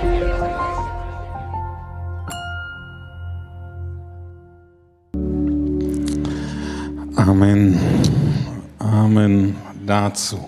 Amen. Amen dazu.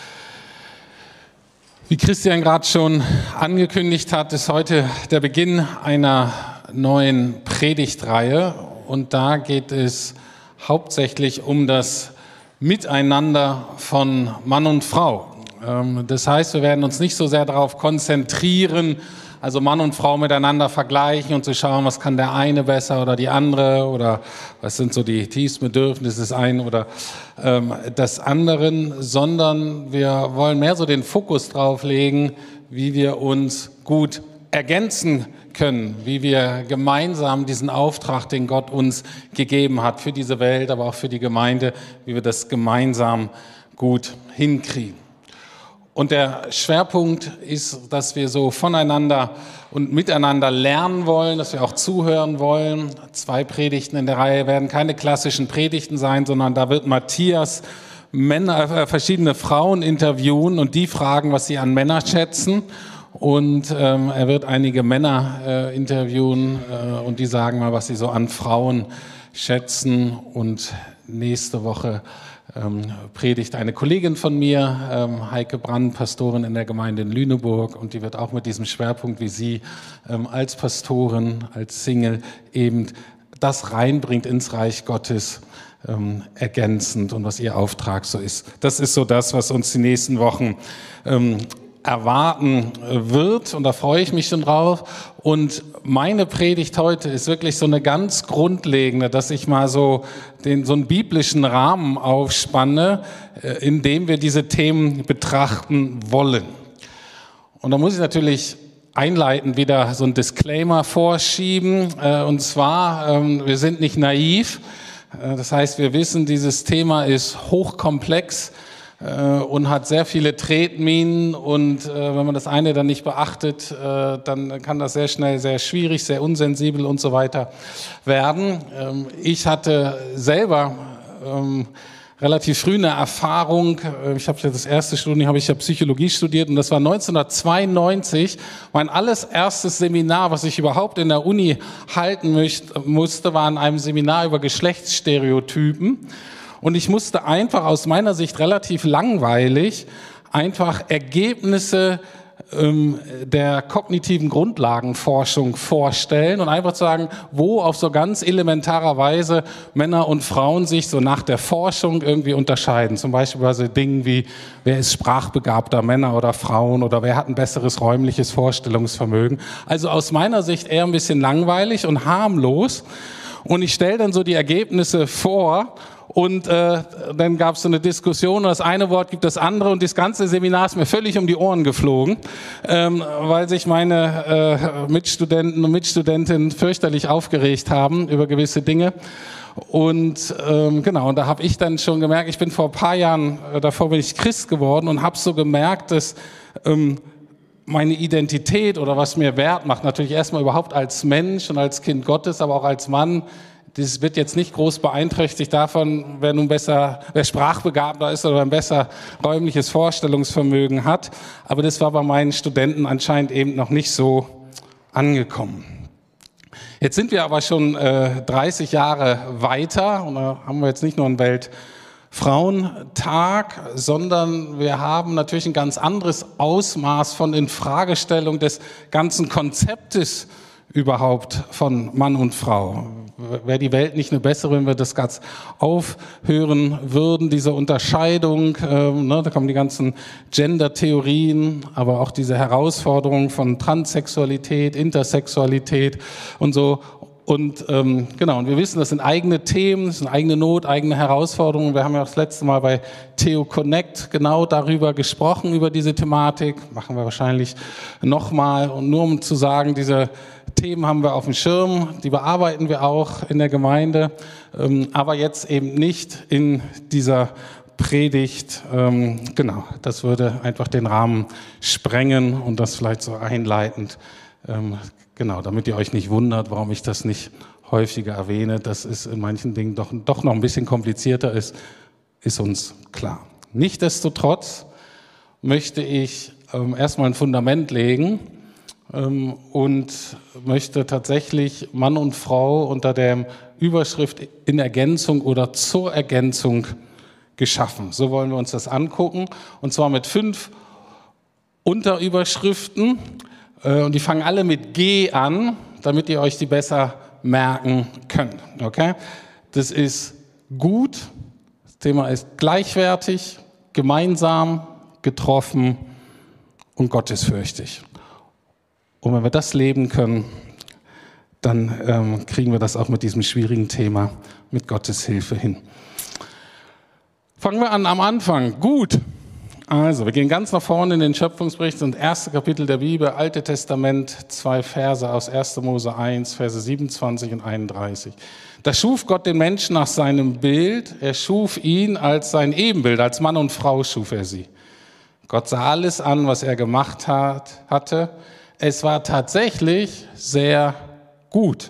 Wie Christian gerade schon angekündigt hat, ist heute der Beginn einer neuen Predigtreihe und da geht es hauptsächlich um das Miteinander von Mann und Frau. Das heißt, wir werden uns nicht so sehr darauf konzentrieren, also Mann und Frau miteinander vergleichen und zu schauen, was kann der eine besser oder die andere oder was sind so die tiefsten Bedürfnisse des einen oder des anderen, sondern wir wollen mehr so den Fokus drauf legen, wie wir uns gut ergänzen können, wie wir gemeinsam diesen Auftrag, den Gott uns gegeben hat für diese Welt, aber auch für die Gemeinde, wie wir das gemeinsam gut hinkriegen. Und der Schwerpunkt ist, dass wir so voneinander und miteinander lernen wollen, dass wir auch zuhören wollen. 2 Predigten in der Reihe werden keine klassischen Predigten sein, sondern da wird Matthias verschiedene Frauen interviewen und die fragen, was sie an Männer schätzen. Und er wird einige Männer interviewen und die sagen mal, was sie so an Frauen schätzen. Und nächste Woche predigt eine Kollegin von mir, Heike Brand, Pastorin in der Gemeinde in Lüneburg, und die wird auch mit diesem Schwerpunkt wie sie als Pastorin, als Single eben das reinbringt ins Reich Gottes, ergänzend und was ihr Auftrag so ist. Das ist so das, was uns die nächsten Wochen erwarten wird, und da freue ich mich schon drauf. Und meine Predigt heute ist wirklich so eine ganz grundlegende, dass ich mal so einen biblischen Rahmen aufspanne, in dem wir diese Themen betrachten wollen. Und da muss ich natürlich einleitend wieder so ein Disclaimer vorschieben, und zwar, wir sind nicht naiv, das heißt, wir wissen, dieses Thema ist hochkomplex, und hat sehr viele Tretminen, und wenn man das eine dann nicht beachtet, dann kann das sehr schnell sehr schwierig, sehr unsensibel und so weiter werden. Ich hatte selber relativ früh eine Erfahrung. Ich habe das erste Studium, habe ich ja Psychologie studiert, und das war 1992. Mein allererstes Seminar, was ich überhaupt in der Uni halten musste, war in einem Seminar über Geschlechtsstereotypen. Und ich musste einfach aus meiner Sicht relativ langweilig einfach Ergebnisse der kognitiven Grundlagenforschung vorstellen und einfach sagen, wo auf so ganz elementarer Weise Männer und Frauen sich so nach der Forschung irgendwie unterscheiden. Zum Beispiel bei so Dingen wie, wer ist sprachbegabter, Männer oder Frauen, oder wer hat ein besseres räumliches Vorstellungsvermögen. Also aus meiner Sicht eher ein bisschen langweilig und harmlos. Und ich stelle dann so die Ergebnisse vor, und dann gab es so eine Diskussion, und das eine Wort gibt das andere, und das ganze Seminar ist mir völlig um die Ohren geflogen, weil sich meine Mitstudenten und Mitstudentinnen fürchterlich aufgeregt haben über gewisse Dinge. Und genau, und da habe ich dann schon gemerkt, ich bin vor ein paar Jahren, davor bin ich Christ geworden, und habe so gemerkt, dass meine Identität oder was mir Wert macht, natürlich erstmal überhaupt als Mensch und als Kind Gottes, aber auch als Mann, das wird jetzt nicht groß beeinträchtigt davon, wer sprachbegabter ist oder wer ein besser räumliches Vorstellungsvermögen hat. Aber das war bei meinen Studenten anscheinend eben noch nicht so angekommen. Jetzt sind wir aber schon 30 Jahre weiter, und da haben wir jetzt nicht nur einen Weltfrauentag, sondern wir haben natürlich ein ganz anderes Ausmaß von Infragestellung des ganzen Konzeptes überhaupt von Mann und Frau. Wäre die Welt nicht eine bessere, wenn wir das ganz aufhören würden, diese Unterscheidung, da kommen die ganzen Gender-Theorien, aber auch diese Herausforderungen von Transsexualität, Intersexualität und so. Und genau, und wir wissen, das sind eigene Themen, das sind eigene Not, eigene Herausforderungen. Wir haben ja auch das letzte Mal bei Theo Connect genau darüber gesprochen, über diese Thematik. Machen wir wahrscheinlich nochmal. Und nur um zu sagen, diese Themen haben wir auf dem Schirm, die bearbeiten wir auch in der Gemeinde, aber jetzt eben nicht in dieser Predigt. Genau, das würde einfach den Rahmen sprengen, und das vielleicht so einleitend. Genau, damit ihr euch nicht wundert, warum ich das nicht häufiger erwähne, dass es in manchen Dingen doch noch ein bisschen komplizierter ist uns klar. Nichtsdestotrotz möchte ich erstmal ein Fundament legen, und möchte tatsächlich Mann und Frau unter der Überschrift in Ergänzung oder zur Ergänzung geschaffen. So wollen wir uns das angucken, und zwar mit 5 Unterüberschriften, und die fangen alle mit G an, damit ihr euch die besser merken könnt. Okay? Das ist gut, das Thema ist gleichwertig, gemeinsam, getroffen und gottesfürchtig. Und wenn wir das leben können, dann kriegen wir das auch mit diesem schwierigen Thema mit Gottes Hilfe hin. Fangen wir an am Anfang. Gut. Also, wir gehen ganz nach vorne in den Schöpfungsbericht, und 1. Kapitel der Bibel, Alte Testament, 2 Verse aus 1. Mose 1, Verse 27 und 31. Da schuf Gott den Menschen nach seinem Bild. Er schuf ihn als sein Ebenbild, als Mann und Frau schuf er sie. Gott sah alles an, was er gemacht hatte. Es war tatsächlich sehr gut.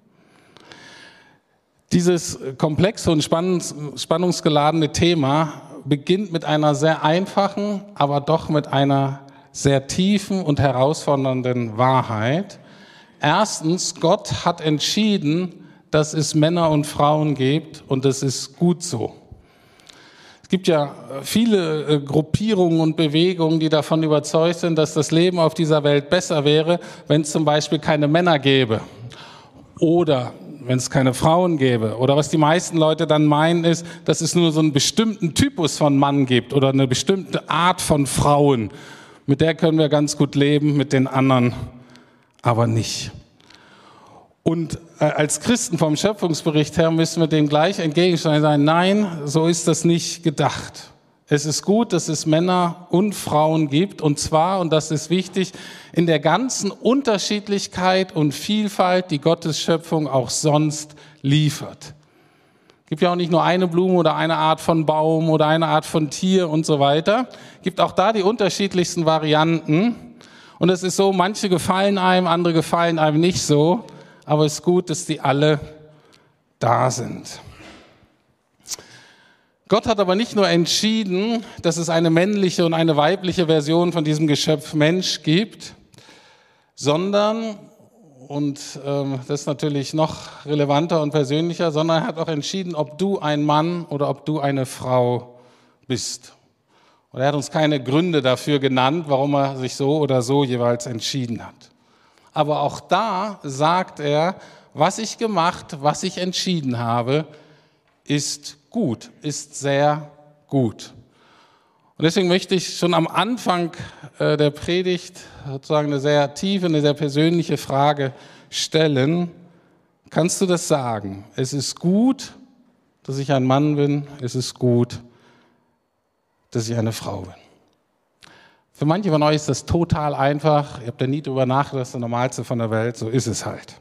Dieses komplexe und spannungsgeladene Thema beginnt mit einer sehr einfachen, aber doch mit einer sehr tiefen und herausfordernden Wahrheit. Erstens, Gott hat entschieden, dass es Männer und Frauen gibt, und das ist gut so. Es gibt ja viele Gruppierungen und Bewegungen, die davon überzeugt sind, dass das Leben auf dieser Welt besser wäre, wenn es zum Beispiel keine Männer gäbe oder wenn es keine Frauen gäbe. Oder was die meisten Leute dann meinen ist, dass es nur so einen bestimmten Typus von Mann gibt oder eine bestimmte Art von Frauen. Mit der können wir ganz gut leben, mit den anderen aber nicht. Und als Christen vom Schöpfungsbericht her müssen wir dem gleich entgegenstellen und sagen, nein, so ist das nicht gedacht. Es ist gut, dass es Männer und Frauen gibt, und zwar, und das ist wichtig, in der ganzen Unterschiedlichkeit und Vielfalt, die Gottes Schöpfung auch sonst liefert. Es gibt ja auch nicht nur eine Blume oder eine Art von Baum oder eine Art von Tier und so weiter. Es gibt auch da die unterschiedlichsten Varianten. Und es ist so, manche gefallen einem, andere gefallen einem nicht so. Aber es ist gut, dass die alle da sind. Gott hat aber nicht nur entschieden, dass es eine männliche und eine weibliche Version von diesem Geschöpf Mensch gibt, sondern, und das ist natürlich noch relevanter und persönlicher, sondern er hat auch entschieden, ob du ein Mann oder ob du eine Frau bist. Und er hat uns keine Gründe dafür genannt, warum er sich so oder so jeweils entschieden hat. Aber auch da sagt er, was ich gemacht, was ich entschieden habe, ist gut, ist sehr gut. Und deswegen möchte ich schon am Anfang der Predigt sozusagen eine sehr tiefe, eine sehr persönliche Frage stellen. Kannst du das sagen? Es ist gut, dass ich ein Mann bin. Es ist gut, dass ich eine Frau bin. Für manche von euch ist das total einfach. Ihr habt ja nie drüber nachgedacht, das ist das Normalste von der Welt. So ist es halt.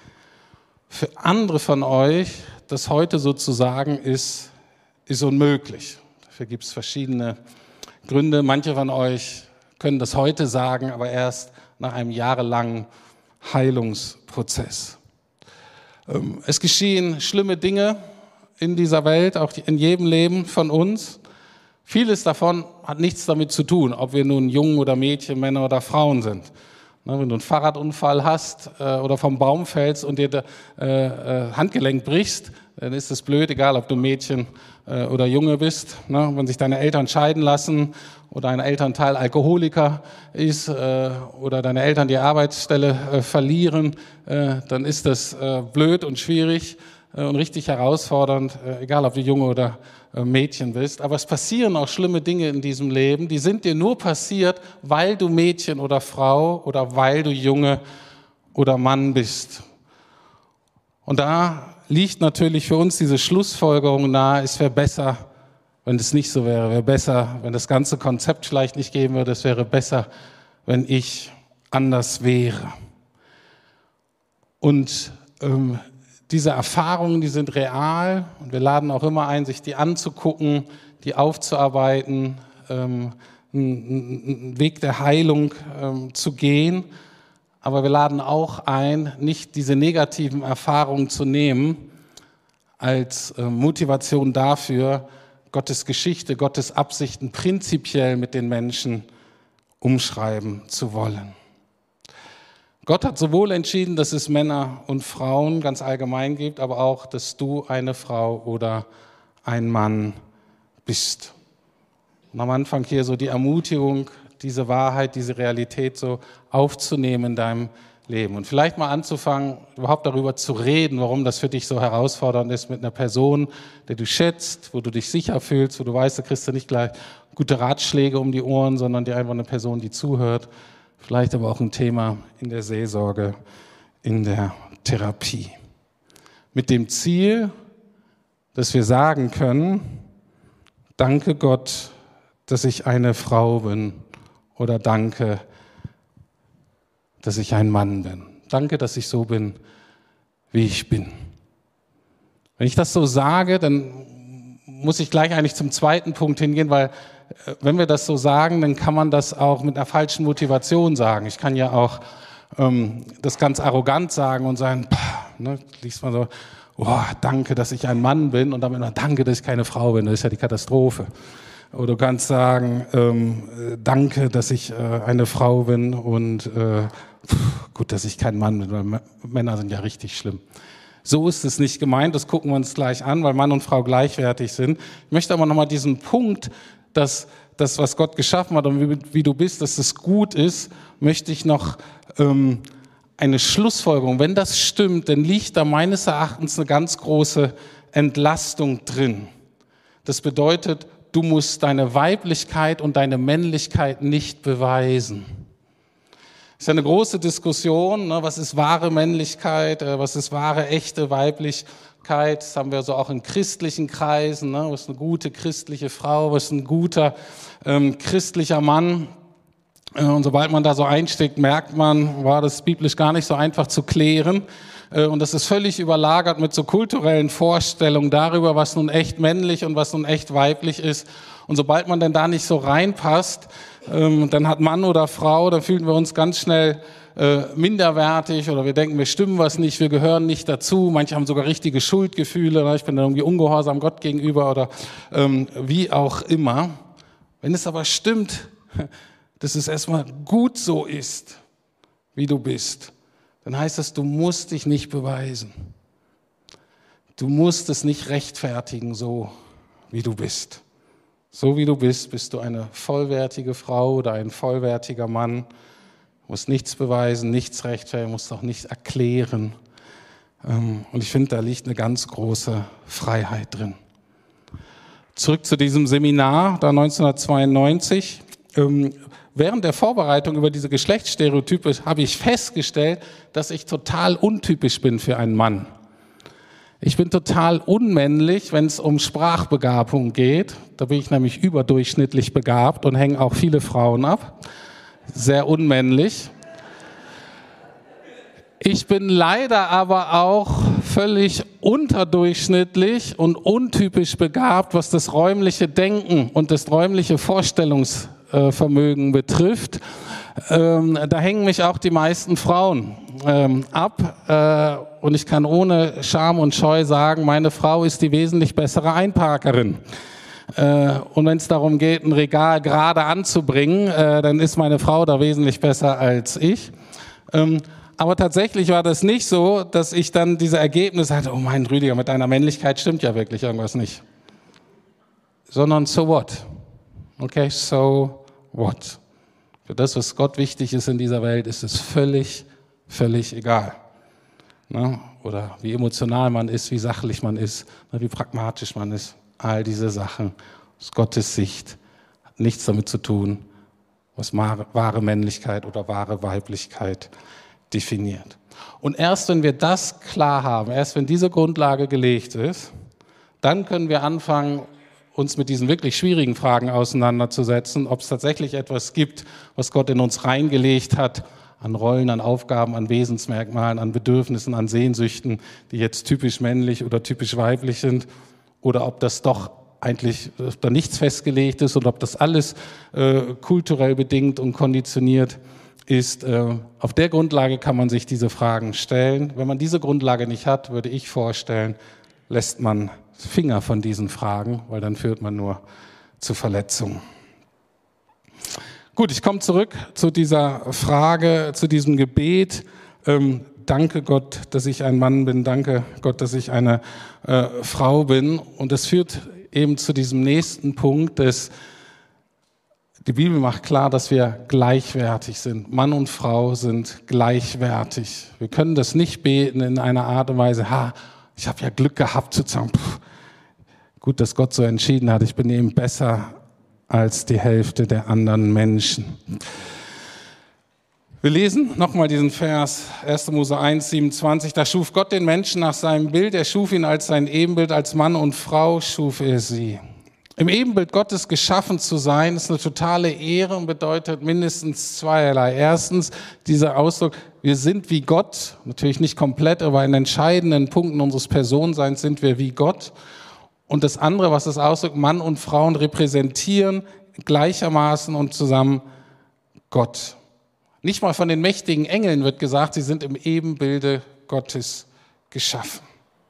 Für andere von euch, das heute so zu sagen, ist unmöglich. Dafür gibt es verschiedene Gründe. Manche von euch können das heute sagen, aber erst nach einem jahrelangen Heilungsprozess. Es geschehen schlimme Dinge in dieser Welt, auch in jedem Leben von uns. Vieles davon hat nichts damit zu tun, ob wir nun Jungen oder Mädchen, Männer oder Frauen sind. Wenn du einen Fahrradunfall hast oder vom Baum fällst und dir das Handgelenk brichst, dann ist es blöd, egal ob du Mädchen oder Junge bist. Wenn sich deine Eltern scheiden lassen oder ein Elternteil Alkoholiker ist oder deine Eltern die Arbeitsstelle verlieren, dann ist das blöd und schwierig und richtig herausfordernd, egal ob du Junge oder Mädchen bist. Aber es passieren auch schlimme Dinge in diesem Leben, die sind dir nur passiert, weil du Mädchen oder Frau oder weil du Junge oder Mann bist. Und da liegt natürlich für uns diese Schlussfolgerung nahe, es wäre besser, wenn es nicht so wäre. Wäre besser, wenn das ganze Konzept vielleicht nicht geben würde. Es wäre besser, wenn ich anders wäre. Und diese Erfahrungen, die sind real, und wir laden auch immer ein, sich die anzugucken, die aufzuarbeiten, einen Weg der Heilung zu gehen. Aber wir laden auch ein, nicht diese negativen Erfahrungen zu nehmen als Motivation dafür, Gottes Geschichte, Gottes Absichten prinzipiell mit den Menschen umschreiben zu wollen. Gott hat sowohl entschieden, dass es Männer und Frauen ganz allgemein gibt, aber auch, dass du eine Frau oder ein Mann bist. Und am Anfang hier so die Ermutigung, diese Wahrheit, diese Realität so aufzunehmen in deinem Leben. Und vielleicht mal anzufangen, überhaupt darüber zu reden, warum das für dich so herausfordernd ist mit einer Person, der du schätzt, wo du dich sicher fühlst, wo du weißt, da kriegst du nicht gleich gute Ratschläge um die Ohren, sondern dir einfach eine Person, die zuhört. Vielleicht aber auch ein Thema in der Seelsorge, in der Therapie. Mit dem Ziel, dass wir sagen können, danke Gott, dass ich eine Frau bin, oder danke, dass ich ein Mann bin. Danke, dass ich so bin, wie ich bin. Wenn ich das so sage, dann muss ich gleich eigentlich zum zweiten Punkt hingehen, weil wenn wir das so sagen, dann kann man das auch mit einer falschen Motivation sagen. Ich kann ja auch das ganz arrogant sagen und sagen, liest man so, oh, danke, dass ich ein Mann bin und damit noch danke, dass ich keine Frau bin. Das ist ja die Katastrophe. Oder du kannst sagen, danke, dass ich eine Frau bin und gut, dass ich kein Mann bin, weil Männer sind ja richtig schlimm. So ist es nicht gemeint, das gucken wir uns gleich an, weil Mann und Frau gleichwertig sind. Ich möchte aber nochmal diesen Punkt, dass das, was Gott geschaffen hat und wie du bist, dass es gut ist, möchte ich noch eine Schlussfolgerung. Wenn das stimmt, dann liegt da meines Erachtens eine ganz große Entlastung drin. Das bedeutet, du musst deine Weiblichkeit und deine Männlichkeit nicht beweisen. Das ist ja eine große Diskussion, ne? Was ist wahre Männlichkeit, was ist wahre, echte Weiblichkeit. Das haben wir so auch in christlichen Kreisen. Ne? Was ist eine gute christliche Frau, was ist ein guter christlicher Mann. Und sobald man da so einsteckt, merkt man, war das biblisch gar nicht so einfach zu klären. Und das ist völlig überlagert mit so kulturellen Vorstellungen darüber, was nun echt männlich und was nun echt weiblich ist. Und sobald man denn da nicht so reinpasst, dann hat Mann oder Frau, dann fühlen wir uns ganz schnell minderwertig oder wir denken, wir stimmen was nicht, wir gehören nicht dazu. Manche haben sogar richtige Schuldgefühle, ich bin dann irgendwie ungehorsam Gott gegenüber oder wie auch immer. Wenn es aber stimmt, dass es erstmal gut so ist, wie du bist, dann heißt das, du musst dich nicht beweisen. Du musst es nicht rechtfertigen, so wie du bist. So wie du bist, bist du eine vollwertige Frau oder ein vollwertiger Mann. Du musst nichts beweisen, nichts rechtfertigen, musst auch nichts erklären. Und ich finde, da liegt eine ganz große Freiheit drin. Zurück zu diesem Seminar, da 1992. Während der Vorbereitung über diese Geschlechtsstereotype habe ich festgestellt, dass ich total untypisch bin für einen Mann. Ich bin total unmännlich, wenn es um Sprachbegabung geht. Da bin ich nämlich überdurchschnittlich begabt und hänge auch viele Frauen ab. Sehr unmännlich. Ich bin leider aber auch völlig unterdurchschnittlich und untypisch begabt, was das räumliche Denken und das räumliche Vorstellungsvermögen betrifft. Da hängen mich auch die meisten Frauen ab und ich kann ohne Scham und Scheu sagen, meine Frau ist die wesentlich bessere Einparkerin. Und wenn es darum geht, ein Regal gerade anzubringen, dann ist meine Frau da wesentlich besser als ich. Aber tatsächlich war das nicht so, dass ich dann diese Ergebnisse hatte, oh mein Rüdiger, mit deiner Männlichkeit stimmt ja wirklich irgendwas nicht. Sondern so what? Okay, so what? Für das, was Gott wichtig ist in dieser Welt, ist es völlig egal. Ne? Oder wie emotional man ist, wie sachlich man ist, wie pragmatisch man ist. All diese Sachen aus Gottes Sicht hat nichts damit zu tun, was wahre Männlichkeit oder wahre Weiblichkeit definiert. Und erst wenn wir das klar haben, erst wenn diese Grundlage gelegt ist, dann können wir anfangen, uns mit diesen wirklich schwierigen Fragen auseinanderzusetzen, ob es tatsächlich etwas gibt, was Gott in uns reingelegt hat, an Rollen, an Aufgaben, an Wesensmerkmalen, an Bedürfnissen, an Sehnsüchten, die jetzt typisch männlich oder typisch weiblich sind, oder ob das doch eigentlich da nichts festgelegt ist oder ob das alles kulturell bedingt und konditioniert ist. Auf der Grundlage kann man sich diese Fragen stellen. Wenn man diese Grundlage nicht hat, würde ich vorstellen, lässt man Finger von diesen Fragen, weil dann führt man nur zu Verletzungen. Gut, ich komme zurück zu dieser Frage, zu diesem Gebet. Danke Gott, dass ich ein Mann bin. Danke Gott, dass ich eine Frau bin. Und das führt eben zu diesem nächsten Punkt, dass die Bibel macht klar, dass wir gleichwertig sind. Mann und Frau sind gleichwertig. Wir können das nicht beten in einer Art und Weise, ich habe ja Glück gehabt zu sagen, gut, dass Gott so entschieden hat, ich bin eben besser als die Hälfte der anderen Menschen. Wir lesen nochmal diesen Vers, 1. Mose 1, 27. Da schuf Gott den Menschen nach seinem Bild, er schuf ihn als sein Ebenbild, als Mann und Frau schuf er sie. Im Ebenbild Gottes geschaffen zu sein, ist eine totale Ehre und bedeutet mindestens zweierlei. Erstens, dieser Ausdruck, wir sind wie Gott, natürlich nicht komplett, aber in entscheidenden Punkten unseres Personenseins sind wir wie Gott. Und das andere, was das ausdrückt, Mann und Frauen repräsentieren gleichermaßen und zusammen Gott. Nicht mal von den mächtigen Engeln wird gesagt, sie sind im Ebenbilde Gottes geschaffen.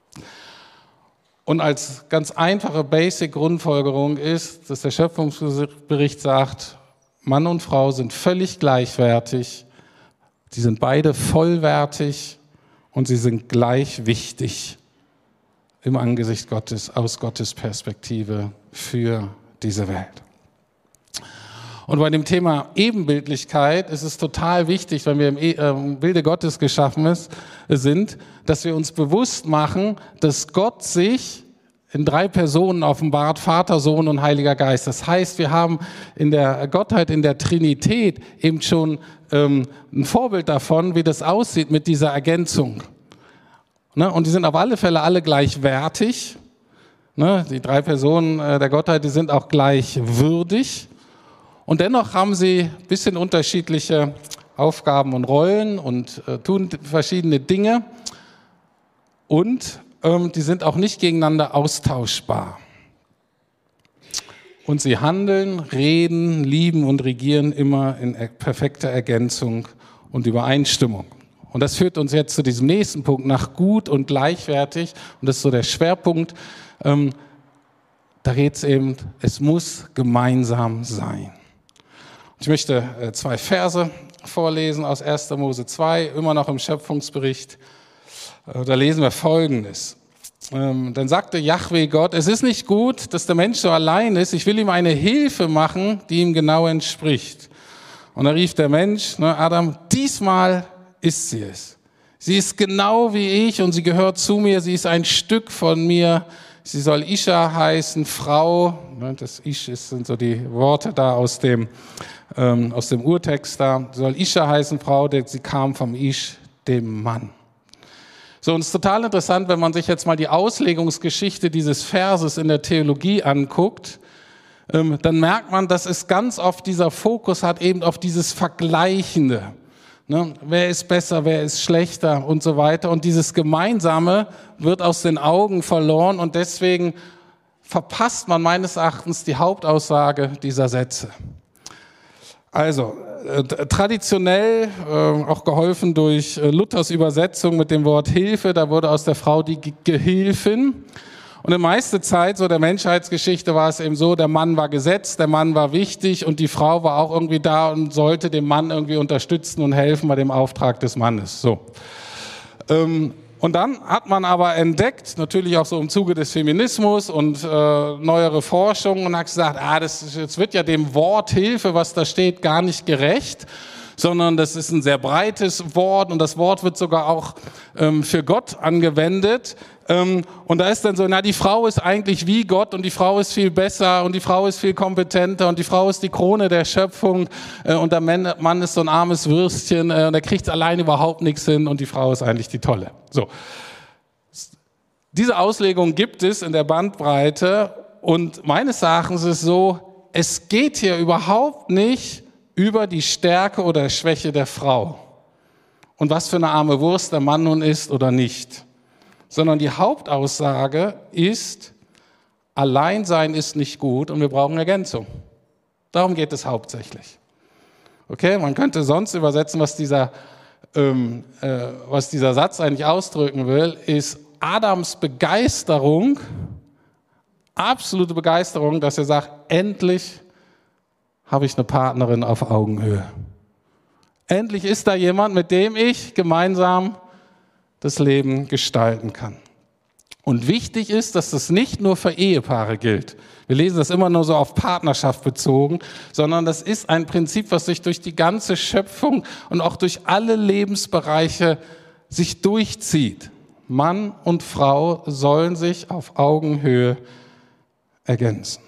Und als ganz einfache Basic-Grundfolgerung ist, dass der Schöpfungsbericht sagt, Mann und Frau sind völlig gleichwertig, sie sind beide vollwertig und sie sind gleich wichtig im Angesicht Gottes, aus Gottes Perspektive für diese Welt. Und bei dem Thema Ebenbildlichkeit ist es total wichtig, wenn wir im Bilde Gottes geschaffen sind, dass wir uns bewusst machen, dass Gott sich in 3 Personen offenbart, Vater, Sohn und Heiliger Geist. Das heißt, wir haben in der Gottheit, in der Trinität eben schon ein Vorbild davon, wie das aussieht mit dieser Ergänzung. Und die sind auf alle Fälle alle gleichwertig. Die 3 Personen der Gottheit, die sind auch gleichwürdig. Und dennoch haben sie ein bisschen unterschiedliche Aufgaben und Rollen und tun verschiedene Dinge. Und die sind auch nicht gegeneinander austauschbar. Und sie handeln, reden, lieben und regieren immer in perfekter Ergänzung und Übereinstimmung. Und das führt uns jetzt zu diesem nächsten Punkt, nach gut und gleichwertig. Und das ist so der Schwerpunkt. Da geht es eben, es muss gemeinsam sein. Ich möchte 2 Verse vorlesen aus 1. Mose 2, immer noch im Schöpfungsbericht. Da lesen wir Folgendes. Dann sagte Jahwe Gott, es ist nicht gut, dass der Mensch so allein ist. Ich will ihm eine Hilfe machen, die ihm genau entspricht. Und da rief der Mensch, Adam, diesmal ist sie es. Sie ist genau wie ich und sie gehört zu mir. Sie ist ein Stück von mir. Sie soll Isha heißen, Frau. Das Ish sind so die Worte da aus dem Urtext da. Sie soll Isha heißen, Frau, denn sie kam vom Ish, dem Mann. So, und es ist total interessant, wenn man sich jetzt mal die Auslegungsgeschichte dieses Verses in der Theologie anguckt, dann merkt man, dass es ganz oft dieser Fokus hat eben auf dieses Vergleichende. Wer ist besser, wer ist schlechter und so weiter. Und dieses Gemeinsame wird aus den Augen verloren und deswegen verpasst man meines Erachtens die Hauptaussage dieser Sätze. Also, traditionell, auch geholfen durch Luthers Übersetzung mit dem Wort Hilfe, da wurde aus der Frau die Gehilfin. Und in meiste Zeit so der Menschheitsgeschichte war es eben so, der Mann war gesetzt, der Mann war wichtig und die Frau war auch irgendwie da und sollte dem Mann irgendwie unterstützen und helfen bei dem Auftrag des Mannes. So. Und dann hat man aber entdeckt, natürlich auch so im Zuge des Feminismus und neuere Forschung, und hat gesagt, das wird ja dem Wort Hilfe, was da steht, gar nicht gerecht, sondern das ist ein sehr breites Wort und das Wort wird sogar auch für Gott angewendet. Und da ist dann so, die Frau ist eigentlich wie Gott und die Frau ist viel besser und die Frau ist viel kompetenter und die Frau ist die Krone der Schöpfung und der Mann ist so ein armes Würstchen und der kriegt allein überhaupt nichts hin und die Frau ist eigentlich die Tolle. So. Diese Auslegung gibt es in der Bandbreite und meines Erachtens ist es so, es geht hier überhaupt nicht über die Stärke oder Schwäche der Frau und was für eine arme Wurst der Mann nun ist oder nicht. Sondern die Hauptaussage ist, Alleinsein ist nicht gut und wir brauchen Ergänzung. Darum geht es hauptsächlich. Okay, man könnte sonst übersetzen, was dieser Satz eigentlich ausdrücken will, ist Adams Begeisterung, absolute Begeisterung, dass er sagt, endlich habe ich eine Partnerin auf Augenhöhe. Endlich ist da jemand, mit dem ich gemeinsam das Leben gestalten kann. Und wichtig ist, dass das nicht nur für Ehepaare gilt. Wir lesen das immer nur so auf Partnerschaft bezogen, sondern das ist ein Prinzip, was sich durch die ganze Schöpfung und auch durch alle Lebensbereiche sich durchzieht. Mann und Frau sollen sich auf Augenhöhe ergänzen.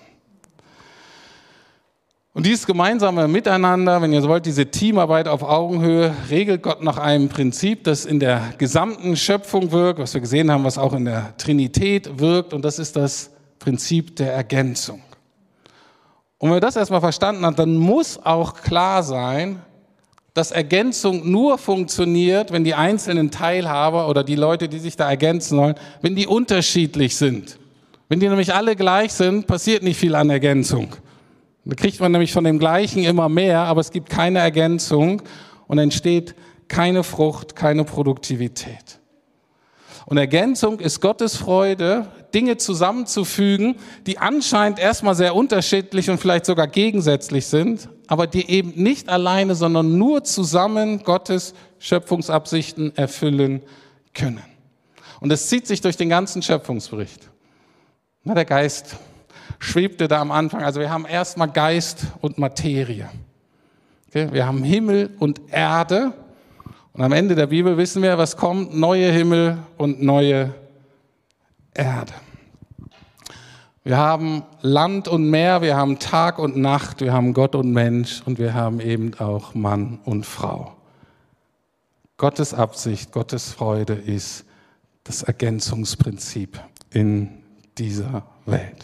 Und dieses gemeinsame Miteinander, wenn ihr so wollt, diese Teamarbeit auf Augenhöhe, regelt Gott nach einem Prinzip, das in der gesamten Schöpfung wirkt, was wir gesehen haben, was auch in der Trinität wirkt, und das ist das Prinzip der Ergänzung. Und wenn wir das erstmal verstanden haben, dann muss auch klar sein, dass Ergänzung nur funktioniert, wenn die einzelnen Teilhaber oder die Leute, die sich da ergänzen sollen, wenn die unterschiedlich sind. Wenn die nämlich alle gleich sind, passiert nicht viel an Ergänzung. Da kriegt man nämlich von dem Gleichen immer mehr, aber es gibt keine Ergänzung und entsteht keine Frucht, keine Produktivität. Und Ergänzung ist Gottes Freude, Dinge zusammenzufügen, die anscheinend erstmal sehr unterschiedlich und vielleicht sogar gegensätzlich sind, aber die eben nicht alleine, sondern nur zusammen Gottes Schöpfungsabsichten erfüllen können. Und es zieht sich durch den ganzen Schöpfungsbericht. Na, der Geist schwebte da am Anfang. Also wir haben erstmal Geist und Materie. Okay? Wir haben Himmel und Erde. Und am Ende der Bibel wissen wir, was kommt? Neue Himmel und neue Erde. Wir haben Land und Meer, wir haben Tag und Nacht, wir haben Gott und Mensch und wir haben eben auch Mann und Frau. Gottes Absicht, Gottes Freude ist das Ergänzungsprinzip in dieser Welt.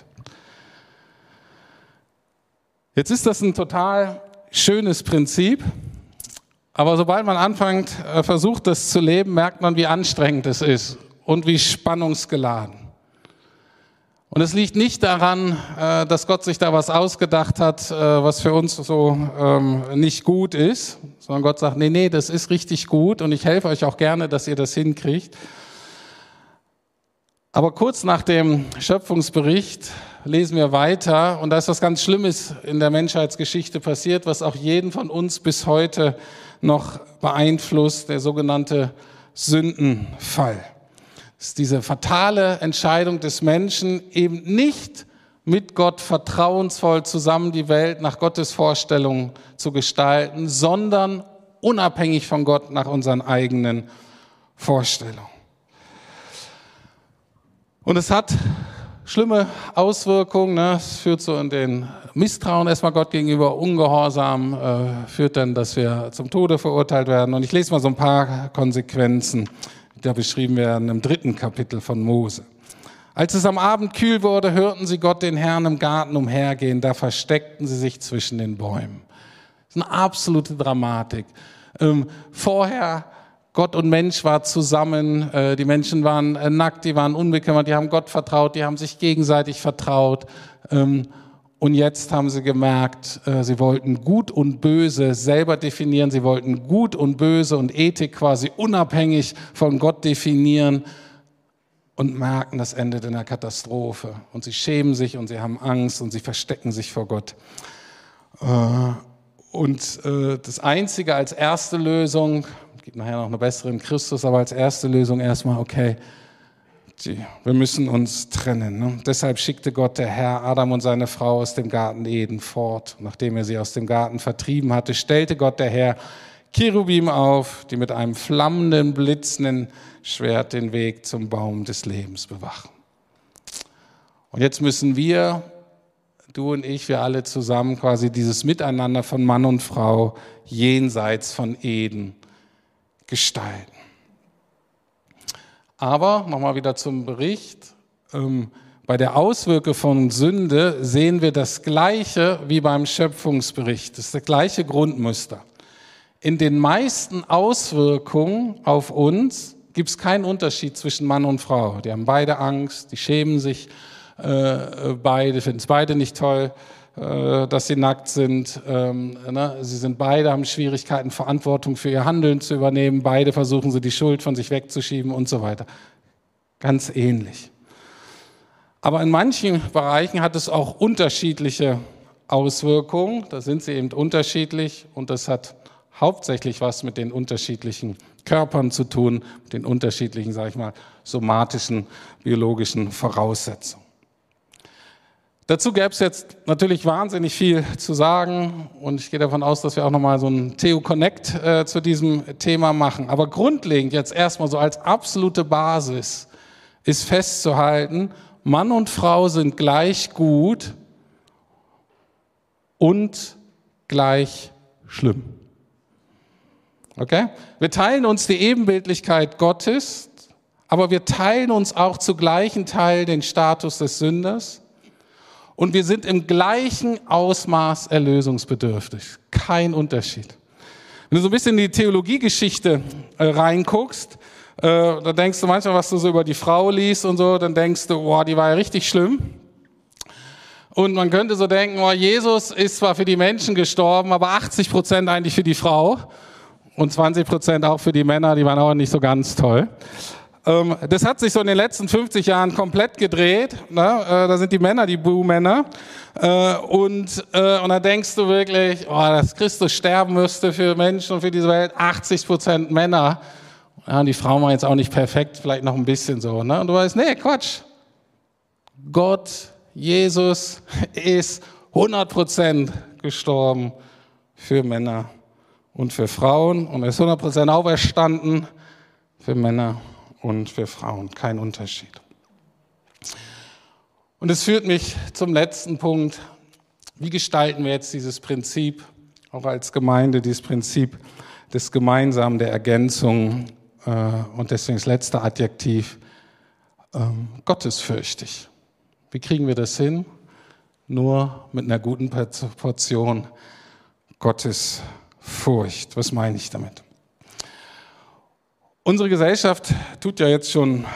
Jetzt ist das ein total schönes Prinzip, aber sobald man anfängt, versucht, das zu leben, merkt man, wie anstrengend es ist und wie spannungsgeladen. Und es liegt nicht daran, dass Gott sich da was ausgedacht hat, was für uns so nicht gut ist, sondern Gott sagt, nee, das ist richtig gut und ich helfe euch auch gerne, dass ihr das hinkriegt. Aber kurz nach dem Schöpfungsbericht lesen wir weiter und da ist was ganz Schlimmes in der Menschheitsgeschichte passiert, was auch jeden von uns bis heute noch beeinflusst, der sogenannte Sündenfall. Das ist diese fatale Entscheidung des Menschen, eben nicht mit Gott vertrauensvoll zusammen die Welt nach Gottes Vorstellung zu gestalten, sondern unabhängig von Gott nach unseren eigenen Vorstellungen. Und es hat schlimme Auswirkungen, ne? Es führt so in den Misstrauen erstmal Gott gegenüber, Ungehorsam führt dann, dass wir zum Tode verurteilt werden. Und ich lese mal so ein paar Konsequenzen, die da beschrieben werden im 3. Kapitel von Mose. Als es am Abend kühl wurde, hörten sie Gott den Herrn im Garten umhergehen, da versteckten sie sich zwischen den Bäumen. Das ist eine absolute Dramatik. Vorher Gott und Mensch war zusammen, die Menschen waren nackt, die waren unbekümmert, die haben Gott vertraut, die haben sich gegenseitig vertraut. Und jetzt haben sie gemerkt, sie wollten Gut und Böse selber definieren, sie wollten Gut und Böse und Ethik quasi unabhängig von Gott definieren und merken, das endet in einer Katastrophe. Und sie schämen sich und sie haben Angst und sie verstecken sich vor Gott. Und das Einzige als erste Lösung, gibt nachher noch eine bessere in Christus, aber als erste Lösung erstmal, okay, wir müssen uns trennen. Ne? Deshalb schickte Gott, der Herr, Adam und seine Frau aus dem Garten Eden fort. Nachdem er sie aus dem Garten vertrieben hatte, stellte Gott, der Herr, Cherubim auf, die mit einem flammenden, blitzenden Schwert den Weg zum Baum des Lebens bewachen. Und jetzt müssen wir, du und ich, wir alle zusammen quasi dieses Miteinander von Mann und Frau jenseits von Eden gestalten. Aber, nochmal wieder zum Bericht, bei der Auswirkung von Sünde sehen wir das Gleiche wie beim Schöpfungsbericht. Das ist das gleiche Grundmuster. In den meisten Auswirkungen auf uns gibt es keinen Unterschied zwischen Mann und Frau. Die haben beide Angst, die schämen sich beide, finden es beide nicht toll, dass sie nackt sind. Sie sind beide, haben Schwierigkeiten, Verantwortung für ihr Handeln zu übernehmen. Beide versuchen sie, die Schuld von sich wegzuschieben und so weiter. Ganz ähnlich. Aber in manchen Bereichen hat es auch unterschiedliche Auswirkungen, da sind sie eben unterschiedlich und das hat hauptsächlich was mit den unterschiedlichen Körpern zu tun, mit den unterschiedlichen, sage ich mal, somatischen, biologischen Voraussetzungen. Dazu gäbe es jetzt natürlich wahnsinnig viel zu sagen und ich gehe davon aus, dass wir auch nochmal so ein Theo Connect zu diesem Thema machen. Aber grundlegend jetzt erstmal so als absolute Basis ist festzuhalten, Mann und Frau sind gleich gut und gleich schlimm. Okay? Wir teilen uns die Ebenbildlichkeit Gottes, aber wir teilen uns auch zu gleichen Teil den Status des Sünders. Und wir sind im gleichen Ausmaß erlösungsbedürftig. Kein Unterschied. Wenn du so ein bisschen in die Theologiegeschichte reinguckst, da denkst du manchmal, was du so über die Frau liest und so, dann denkst du, boah, die war ja richtig schlimm. Und man könnte so denken, oh, Jesus ist zwar für die Menschen gestorben, aber 80% eigentlich für die Frau und 20% auch für die Männer, die waren auch nicht so ganz toll. Das hat sich so in den letzten 50 Jahren komplett gedreht. Ne? Da sind die Männer, die Buhmänner. Und da denkst du wirklich, dass Christus sterben müsste für Menschen und für diese Welt. 80% Männer. Ja, und die Frauen waren jetzt auch nicht perfekt, vielleicht noch ein bisschen so. Ne? Und du weißt, nee, Quatsch. Gott, Jesus ist 100% gestorben für Männer und für Frauen. Und er ist 100% auferstanden für Männer und für Frauen, kein Unterschied. Und es führt mich zum letzten Punkt. Wie gestalten wir jetzt dieses Prinzip, auch als Gemeinde, dieses Prinzip des Gemeinsamen, der Ergänzung und deswegen das letzte Adjektiv, gottesfürchtig. Wie kriegen wir das hin? Nur mit einer guten Portion Gottesfurcht. Was meine ich damit? Unsere Gesellschaft tut ja jetzt schon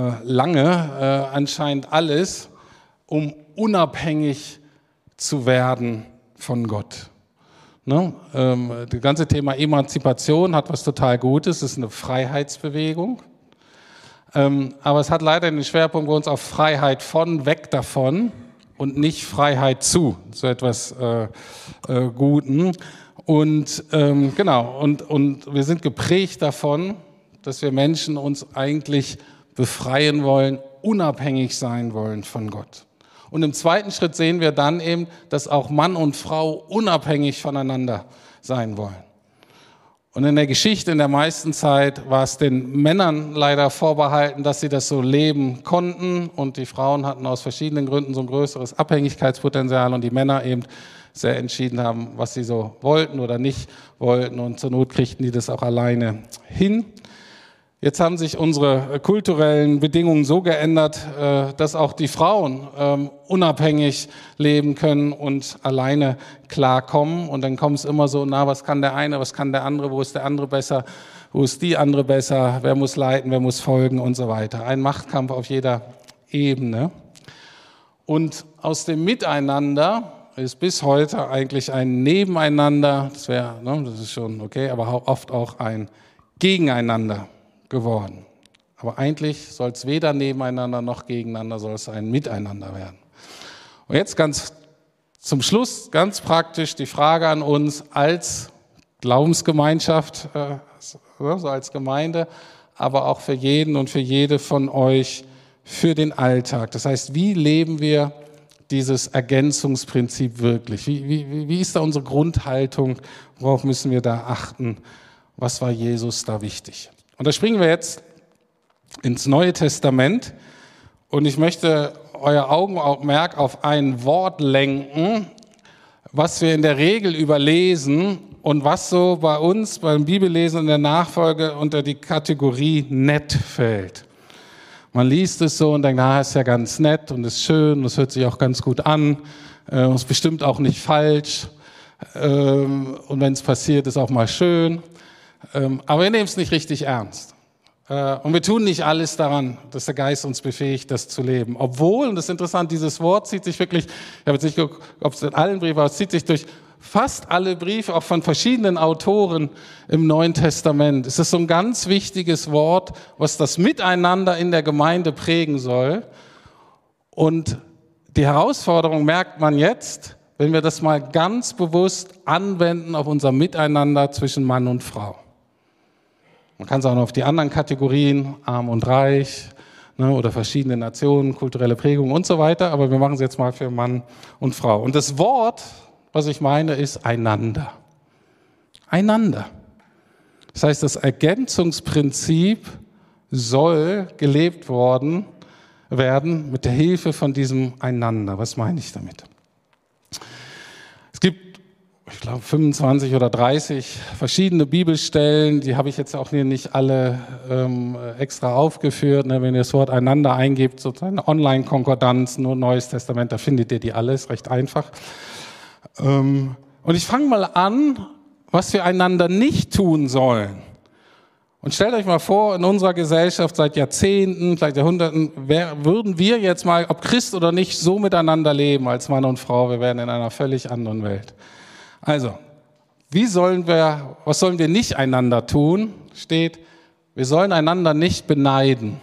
lange anscheinend alles, um unabhängig zu werden von Gott. Ne? Das ganze Thema Emanzipation hat was total Gutes, es ist eine Freiheitsbewegung. Aber es hat leider den Schwerpunkt bei uns auf Freiheit von, weg davon und nicht Freiheit zu, so etwas Guten. Und genau, und wir sind geprägt davon, dass wir Menschen uns eigentlich befreien wollen, unabhängig sein wollen von Gott. Und im zweiten Schritt sehen wir dann eben, dass auch Mann und Frau unabhängig voneinander sein wollen. Und in der Geschichte, in der meisten Zeit, war es den Männern leider vorbehalten, dass sie das so leben konnten. Und die Frauen hatten aus verschiedenen Gründen so ein größeres Abhängigkeitspotenzial und die Männer eben sehr entschieden haben, was sie so wollten oder nicht wollten. Und zur Not kriegten die das auch alleine hin. Jetzt haben sich unsere kulturellen Bedingungen so geändert, dass auch die Frauen unabhängig leben können und alleine klarkommen. Und dann kommt es immer so, was kann der eine, was kann der andere, wo ist der andere besser, wo ist die andere besser, wer muss leiten, wer muss folgen und so weiter. Ein Machtkampf auf jeder Ebene. Und aus dem Miteinander ist bis heute eigentlich ein Nebeneinander, das ist schon okay, aber oft auch ein Gegeneinander geworden. Aber eigentlich soll es weder nebeneinander noch gegeneinander, soll es ein Miteinander werden. Und jetzt ganz zum Schluss, ganz praktisch die Frage an uns als Glaubensgemeinschaft, so als Gemeinde, aber auch für jeden und für jede von euch für den Alltag. Das heißt, wie leben wir dieses Ergänzungsprinzip wirklich? Wie ist da unsere Grundhaltung? Worauf müssen wir da achten? Was war Jesus da wichtig? Und da springen wir jetzt ins Neue Testament und ich möchte euer Augenmerk auf ein Wort lenken, was wir in der Regel überlesen und was so bei uns beim Bibellesen in der Nachfolge unter die Kategorie nett fällt. Man liest es so und denkt, ist ja ganz nett und ist schön, das hört sich auch ganz gut an, ist bestimmt auch nicht falsch und wenn es passiert, ist auch mal schön. Aber wir nehmen es nicht richtig ernst. Und wir tun nicht alles daran, dass der Geist uns befähigt, das zu leben. Obwohl, und das ist interessant, dieses Wort zieht sich wirklich, ich habe jetzt nicht geguckt, ob es in allen Briefen war, es zieht sich durch fast alle Briefe, auch von verschiedenen Autoren im Neuen Testament. Es ist so ein ganz wichtiges Wort, was das Miteinander in der Gemeinde prägen soll. Und die Herausforderung merkt man jetzt, wenn wir das mal ganz bewusst anwenden auf unser Miteinander zwischen Mann und Frau. Man kann es auch noch auf die anderen Kategorien, arm und reich, ne, oder verschiedene Nationen, kulturelle Prägung und so weiter, aber wir machen es jetzt mal für Mann und Frau. Und das Wort, was ich meine, ist einander. Einander. Das heißt, das Ergänzungsprinzip soll gelebt werden mit der Hilfe von diesem Einander. Was meine ich damit? Es gibt, ich glaube, 25 oder 30 verschiedene Bibelstellen, die habe ich jetzt auch hier nicht alle extra aufgeführt. Ne? Wenn ihr das Wort einander eingebt, sozusagen eine Online-Konkordanz, nur Neues Testament, da findet ihr die alles, recht einfach. Und ich fange mal an, was wir einander nicht tun sollen. Und stellt euch mal vor, in unserer Gesellschaft seit Jahrzehnten, seit Jahrhunderten, würden wir jetzt mal, ob Christ oder nicht, so miteinander leben als Mann und Frau. Wir wären in einer völlig anderen Welt. Also, was sollen wir nicht einander tun? Steht, wir sollen einander nicht beneiden.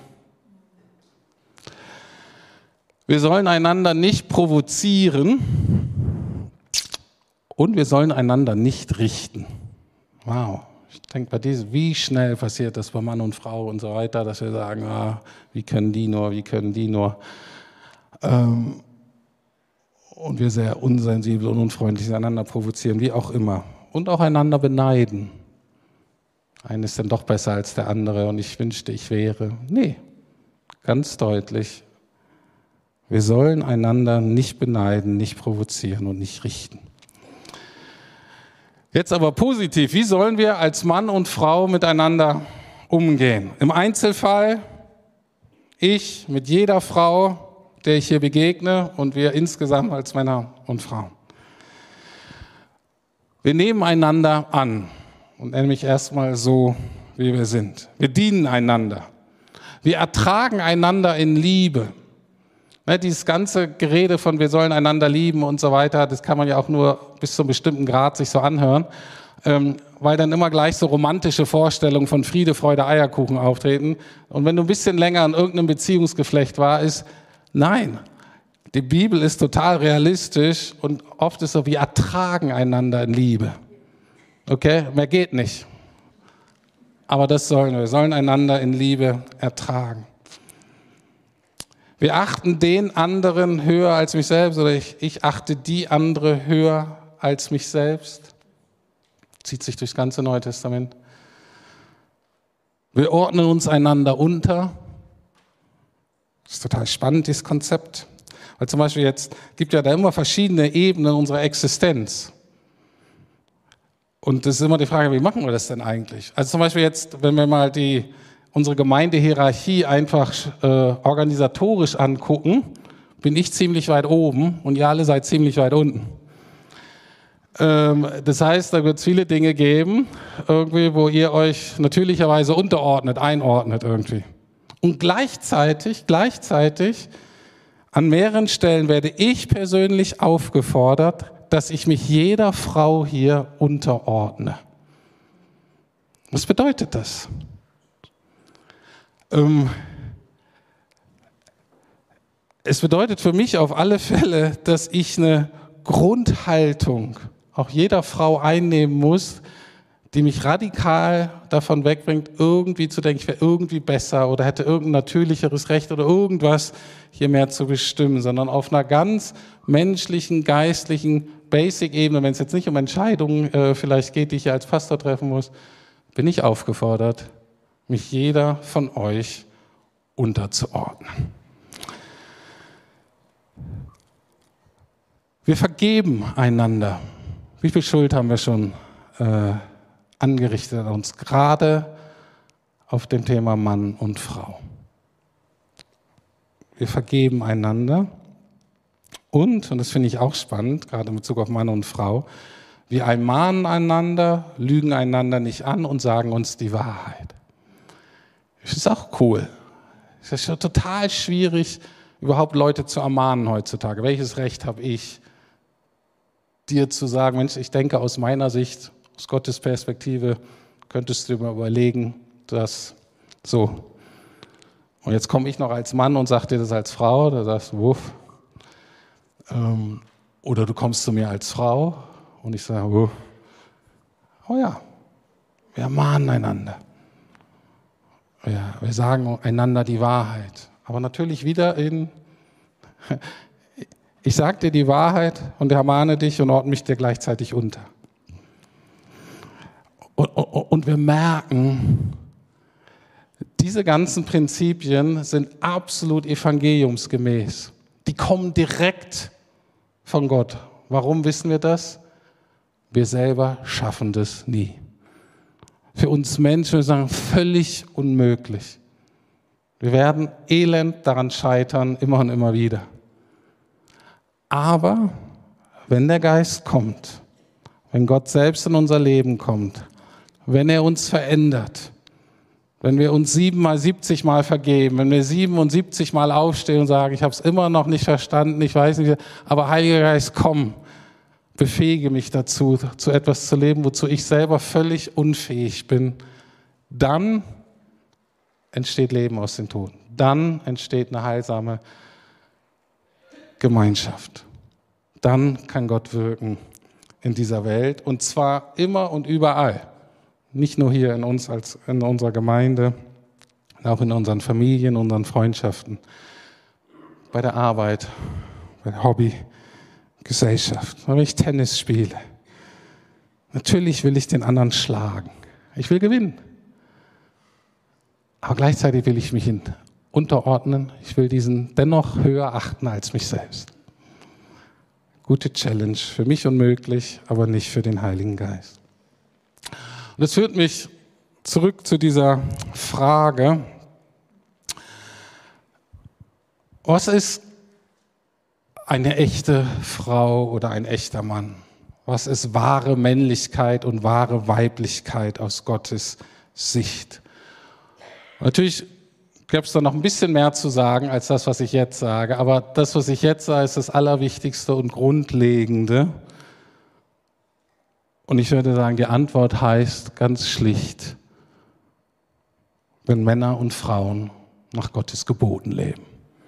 Wir sollen einander nicht provozieren. Und wir sollen einander nicht richten. Wow. Ich denke bei diesem, wie schnell passiert das bei Mann und Frau und so weiter, dass wir sagen, wie können die nur. Und wir sehr unsensibel und unfreundlich einander provozieren, wie auch immer. Und auch einander beneiden. Einer ist dann doch besser als der andere und ich wünschte, ich wäre. Nee, ganz deutlich. Wir sollen einander nicht beneiden, nicht provozieren und nicht richten. Jetzt aber positiv, wie sollen wir als Mann und Frau miteinander umgehen? Im Einzelfall, ich mit jeder Frau, der ich hier begegne und wir insgesamt als Männer und Frauen. Wir nehmen einander an und nämlich erstmal so, wie wir sind. Wir dienen einander. Wir ertragen einander in Liebe. Dieses ganze Gerede von wir sollen einander lieben und so weiter, das kann man ja auch nur bis zu einem bestimmten Grad sich so anhören, weil dann immer gleich so romantische Vorstellungen von Friede, Freude, Eierkuchen auftreten. Und wenn du ein bisschen länger in irgendeinem Beziehungsgeflecht warst, nein, die Bibel ist total realistisch und oft ist so, wir ertragen einander in Liebe. Okay, mehr geht nicht. Aber das sollen wir sollen einander in Liebe ertragen. Wir achten den anderen höher als mich selbst oder ich achte die andere höher als mich selbst. Zieht sich durchs ganze Neue Testament. Wir ordnen uns einander unter. Das ist total spannend, dieses Konzept. Weil zum Beispiel jetzt gibt ja da immer verschiedene Ebenen unserer Existenz. Und das ist immer die Frage, wie machen wir das denn eigentlich? Also zum Beispiel jetzt, wenn wir mal unsere Gemeindehierarchie einfach organisatorisch angucken, bin ich ziemlich weit oben und ihr alle seid ziemlich weit unten. Das heißt, da wird es viele Dinge geben, irgendwie, wo ihr euch natürlicherweise einordnet irgendwie. Und gleichzeitig, an mehreren Stellen werde ich persönlich aufgefordert, dass ich mich jeder Frau hier unterordne. Was bedeutet das? Es bedeutet für mich auf alle Fälle, dass ich eine Grundhaltung auch jeder Frau einnehmen muss, die mich radikal davon wegbringt, irgendwie zu denken, ich wäre irgendwie besser oder hätte irgendein natürlicheres Recht oder irgendwas hier mehr zu bestimmen, sondern auf einer ganz menschlichen, geistlichen Basic-Ebene, wenn es jetzt nicht um Entscheidungen vielleicht geht, die ich hier als Pastor treffen muss, bin ich aufgefordert, mich jeder von euch unterzuordnen. Wir vergeben einander. Wie viel Schuld haben wir schon angerichtet an uns, gerade auf dem Thema Mann und Frau? Wir vergeben einander und das finde ich auch spannend, gerade in Bezug auf Mann und Frau, wir ermahnen einander, lügen einander nicht an und sagen uns die Wahrheit. Das ist auch cool. Es ist schon total schwierig, überhaupt Leute zu ermahnen heutzutage. Welches Recht habe ich, dir zu sagen, Mensch, ich denke aus meiner Sicht, aus Gottes Perspektive, könntest du dir mal überlegen, dass so. Und jetzt komme ich noch als Mann und sage dir das als Frau, da sagst du, wuff. Oder du kommst zu mir als Frau und ich sage, oh ja, wir ermahnen einander. Ja, wir sagen einander die Wahrheit. Aber natürlich wieder ich sage dir die Wahrheit und ermahne dich und ordne mich dir gleichzeitig unter. Und wir merken, diese ganzen Prinzipien sind absolut evangeliumsgemäß. Die kommen direkt von Gott. Warum wissen wir das? Wir selber schaffen das nie. Für uns Menschen, wir sagen, völlig unmöglich. Wir werden elend daran scheitern, immer und immer wieder. Aber wenn der Geist kommt, wenn Gott selbst in unser Leben kommt, wenn er uns verändert, wenn wir uns 7 mal 70 Mal vergeben, wenn wir 77 Mal aufstehen und sagen, ich habe es immer noch nicht verstanden, ich weiß nicht, aber Heiliger Geist, komm, befähige mich dazu, zu etwas zu leben, wozu ich selber völlig unfähig bin, dann entsteht Leben aus den Toten. Dann entsteht eine heilsame Gemeinschaft. Dann kann Gott wirken in dieser Welt und zwar immer und überall. Nicht nur hier in uns, als in unserer Gemeinde, auch in unseren Familien, unseren Freundschaften, bei der Arbeit, bei der Hobby, Gesellschaft, wenn ich Tennis spiele. Natürlich will ich den anderen schlagen. Ich will gewinnen. Aber gleichzeitig will ich mich ihn unterordnen. Ich will diesen dennoch höher achten als mich selbst. Gute Challenge, für mich unmöglich, aber nicht für den Heiligen Geist. Und das führt mich zurück zu dieser Frage, was ist eine echte Frau oder ein echter Mann? Was ist wahre Männlichkeit und wahre Weiblichkeit aus Gottes Sicht? Und natürlich gäbe es da noch ein bisschen mehr zu sagen als das, was ich jetzt sage, aber das, was ich jetzt sage, ist das Allerwichtigste und Grundlegende. Und ich würde sagen, die Antwort heißt ganz schlicht, wenn Männer und Frauen nach Gottes Geboten leben.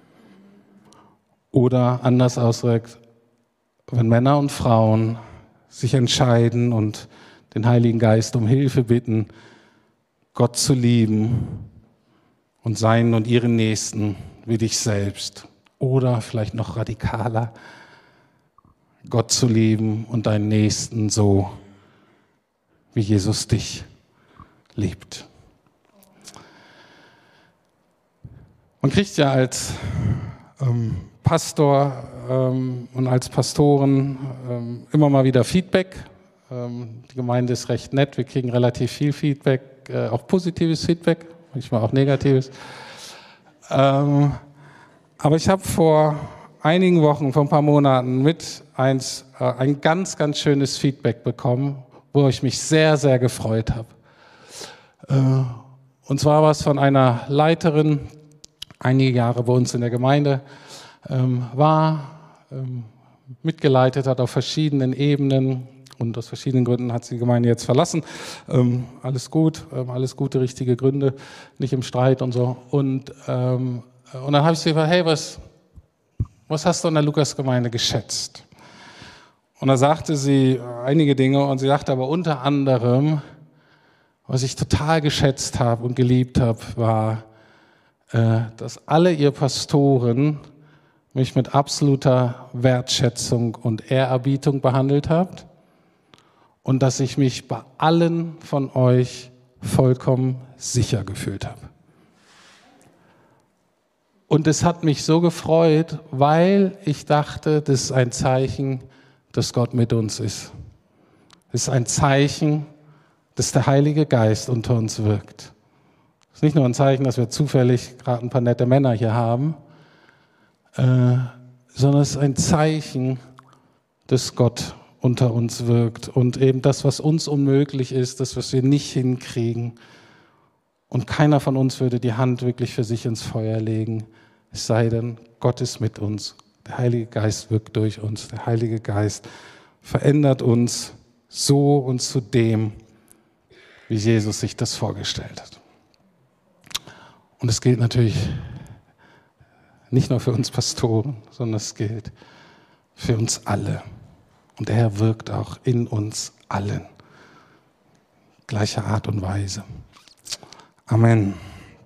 Oder anders ausgedrückt, wenn Männer und Frauen sich entscheiden und den Heiligen Geist um Hilfe bitten, Gott zu lieben und seinen und ihren Nächsten wie dich selbst. Oder vielleicht noch radikaler, Gott zu lieben und deinen Nächsten so, wie Jesus dich liebt. Man kriegt ja als Pastor und als Pastoren immer mal wieder Feedback. Die Gemeinde ist recht nett, wir kriegen relativ viel Feedback, auch positives Feedback, manchmal auch negatives. Aber ich habe vor einigen Wochen, vor ein paar Monaten ein ganz, ganz schönes Feedback bekommen, wo ich mich sehr, sehr gefreut habe. Und zwar war es von einer Leiterin, einige Jahre bei uns in der Gemeinde mitgeleitet hat auf verschiedenen Ebenen und aus verschiedenen Gründen hat sie die Gemeinde jetzt verlassen. Alles gut, alles gute, richtige Gründe, nicht im Streit und so. Und dann habe ich sie gefragt, hey, was hast du an der Lukas-Gemeinde geschätzt? Und da sagte sie einige Dinge und sie sagte aber unter anderem, was ich total geschätzt habe und geliebt habe, war, dass alle ihr Pastoren mich mit absoluter Wertschätzung und Ehrerbietung behandelt habt und dass ich mich bei allen von euch vollkommen sicher gefühlt habe. Und es hat mich so gefreut, weil ich dachte, das ist ein Zeichen, dass Gott mit uns ist. Es ist ein Zeichen, dass der Heilige Geist unter uns wirkt. Es ist nicht nur ein Zeichen, dass wir zufällig gerade ein paar nette Männer hier haben, sondern es ist ein Zeichen, dass Gott unter uns wirkt und eben das, was uns unmöglich ist, das, was wir nicht hinkriegen. Und keiner von uns würde die Hand wirklich für sich ins Feuer legen, es sei denn, Gott ist mit uns. Der Heilige Geist wirkt durch uns. Der Heilige Geist verändert uns so und zu dem, wie Jesus sich das vorgestellt hat. Und es gilt natürlich nicht nur für uns Pastoren, sondern es gilt für uns alle. Und der Herr wirkt auch in uns allen. Gleicher Art und Weise. Amen.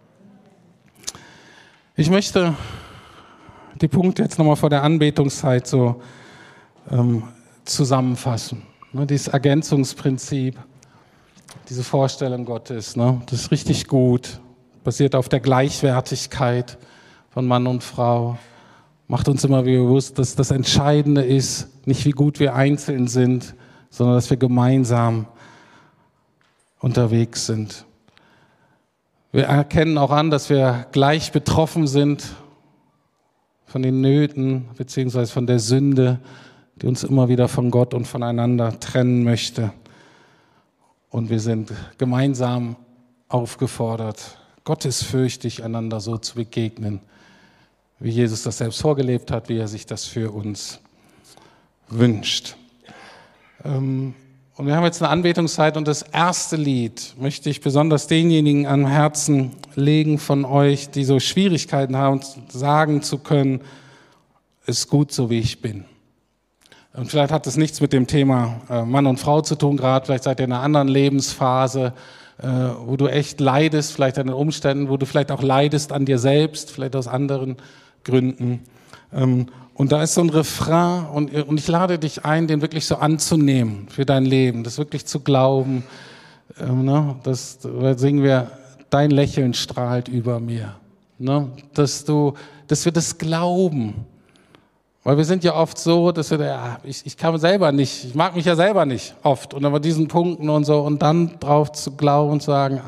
Ich möchte die Punkte jetzt nochmal vor der Anbetungszeit so zusammenfassen. Dieses Ergänzungsprinzip, diese Vorstellung Gottes, das ist richtig gut, basiert auf der Gleichwertigkeit von Mann und Frau, macht uns immer wieder bewusst, dass das Entscheidende ist, nicht wie gut wir einzeln sind, sondern dass wir gemeinsam unterwegs sind. Wir erkennen auch an, dass wir gleich betroffen sind von den Nöten beziehungsweise von der Sünde, die uns immer wieder von Gott und voneinander trennen möchte. Und wir sind gemeinsam aufgefordert, gottesfürchtig einander so zu begegnen, wie Jesus das selbst vorgelebt hat, wie er sich das für uns wünscht. Und wir haben jetzt eine Anbetungszeit und das erste Lied möchte ich besonders denjenigen am Herzen legen von euch, die so Schwierigkeiten haben, sagen zu können, ist gut so wie ich bin. Und vielleicht hat es nichts mit dem Thema Mann und Frau zu tun, gerade vielleicht seid ihr in einer anderen Lebensphase, wo du echt leidest, vielleicht an den Umständen, wo du vielleicht auch leidest an dir selbst, vielleicht aus anderen Gründen. Und da ist so ein Refrain und ich lade dich ein, den wirklich so anzunehmen für dein Leben, das wirklich zu glauben. Da singen wir, dein Lächeln strahlt über mir. Dass wir das glauben. Weil wir sind ja oft so, dass wir, ich kann selber nicht, ich mag mich ja selber nicht oft. Und aber diesen Punkten und so und dann drauf zu glauben und sagen,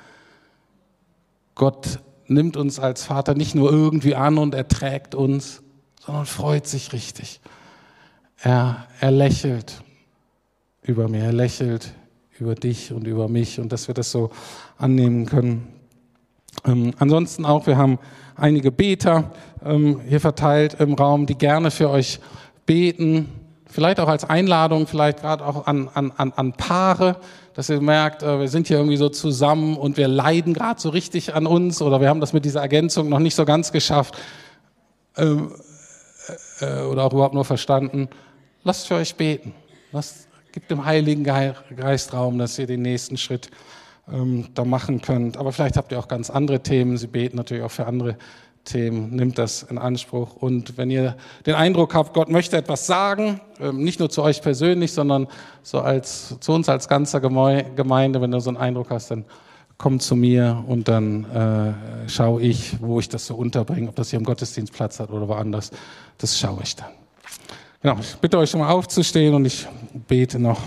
Gott nimmt uns als Vater nicht nur irgendwie an und erträgt uns, sondern freut sich richtig. Er lächelt über mir, er lächelt über dich und über mich und dass wir das so annehmen können. Ansonsten auch, wir haben einige Beter hier verteilt im Raum, die gerne für euch beten, vielleicht auch als Einladung, vielleicht gerade auch an Paare, dass ihr merkt, wir sind hier irgendwie so zusammen und wir leiden gerade so richtig an uns oder wir haben das mit dieser Ergänzung noch nicht so ganz geschafft oder auch überhaupt nur verstanden. Lasst für euch beten. Gebt dem Heiligen Geist Raum, dass ihr den nächsten Schritt da machen könnt. Aber vielleicht habt ihr auch ganz andere Themen. Sie beten natürlich auch für andere Themen. Nehmt das in Anspruch. Und wenn ihr den Eindruck habt, Gott möchte etwas sagen, nicht nur zu euch persönlich, sondern so zu uns als ganzer Gemeinde, wenn du so einen Eindruck hast, dann komm zu mir und dann schaue ich, wo ich das so unterbringe, ob das hier im Gottesdienst Platz hat oder woanders. Das schaue ich dann. Genau, ich bitte euch schon mal aufzustehen und ich bete noch.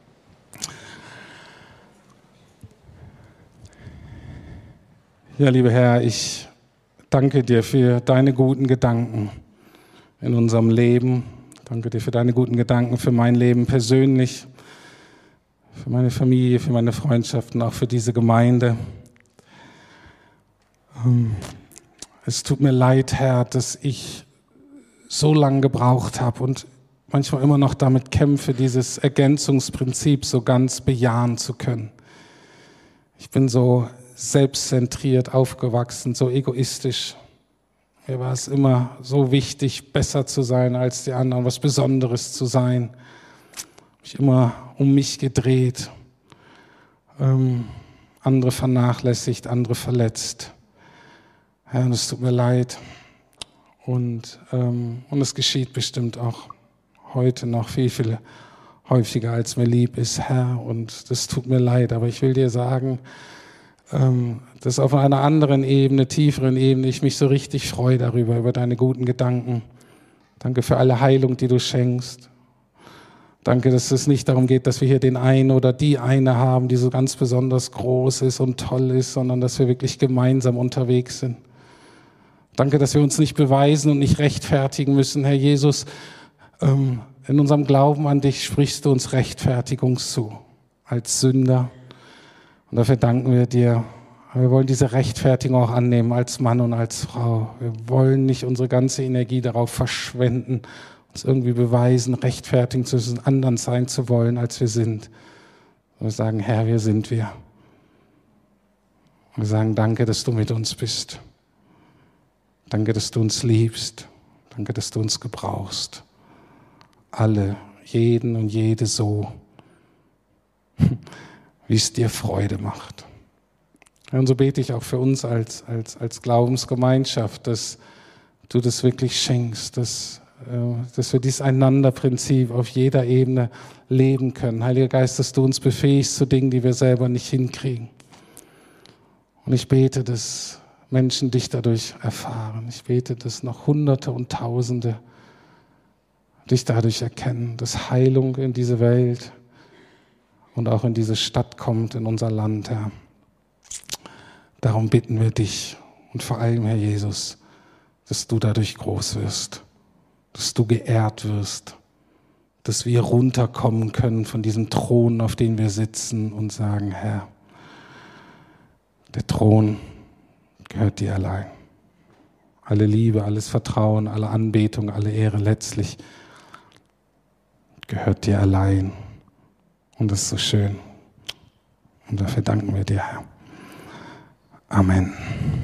Ja, lieber Herr, ich danke dir für deine guten Gedanken in unserem Leben. Danke dir für deine guten Gedanken für mein Leben persönlich, für meine Familie, für meine Freundschaften, auch für diese Gemeinde. Es tut mir leid, Herr, dass ich so lange gebraucht habe und manchmal immer noch damit kämpfe, dieses Ergänzungsprinzip so ganz bejahen zu können. Ich bin so selbstzentriert aufgewachsen, so egoistisch. Mir war es immer so wichtig, besser zu sein als die anderen, was Besonderes zu sein. Ich immer um mich gedreht, andere vernachlässigt, andere verletzt. Herr, es tut mir leid. Und es geschieht bestimmt auch heute noch viel, viel häufiger, als mir lieb ist, Herr. Und das tut mir leid, aber ich will dir sagen, dass auf einer anderen Ebene, tieferen Ebene, ich mich so richtig freue darüber, über deine guten Gedanken. Danke für alle Heilung, die du schenkst. Danke, dass es nicht darum geht, dass wir hier den einen oder die eine haben, die so ganz besonders groß ist und toll ist, sondern dass wir wirklich gemeinsam unterwegs sind. Danke, dass wir uns nicht beweisen und nicht rechtfertigen müssen, Herr Jesus. In unserem Glauben an dich sprichst du uns Rechtfertigung zu, als Sünder. Und dafür danken wir dir. Wir wollen diese Rechtfertigung auch annehmen als Mann und als Frau. Wir wollen nicht unsere ganze Energie darauf verschwenden, uns irgendwie beweisen, rechtfertigen zu müssen, anderen sein zu wollen, als wir sind. Wir sagen, Herr, wir sind wir. Wir sagen, danke, dass du mit uns bist. Danke, dass du uns liebst. Danke, dass du uns gebrauchst. alle, jeden und jede so, wie es dir Freude macht. Und so bete ich auch für uns als Glaubensgemeinschaft, dass du das wirklich schenkst, dass wir dieses Einanderprinzip auf jeder Ebene leben können. Heiliger Geist, dass du uns befähigst zu Dingen, die wir selber nicht hinkriegen. Und ich bete, dass Menschen dich dadurch erfahren. Ich bete, dass noch Hunderte und Tausende dich dadurch erkennen, dass Heilung in diese Welt und auch in diese Stadt kommt, in unser Land, Herr. Darum bitten wir dich und vor allem, Herr Jesus, dass du dadurch groß wirst, dass du geehrt wirst, dass wir runterkommen können von diesem Thron, auf dem wir sitzen und sagen, Herr, der Thron gehört dir allein. Alle Liebe, alles Vertrauen, alle Anbetung, alle Ehre letztlich gehört dir allein. Und das ist so schön. Und dafür danken wir dir, Herr. Amen.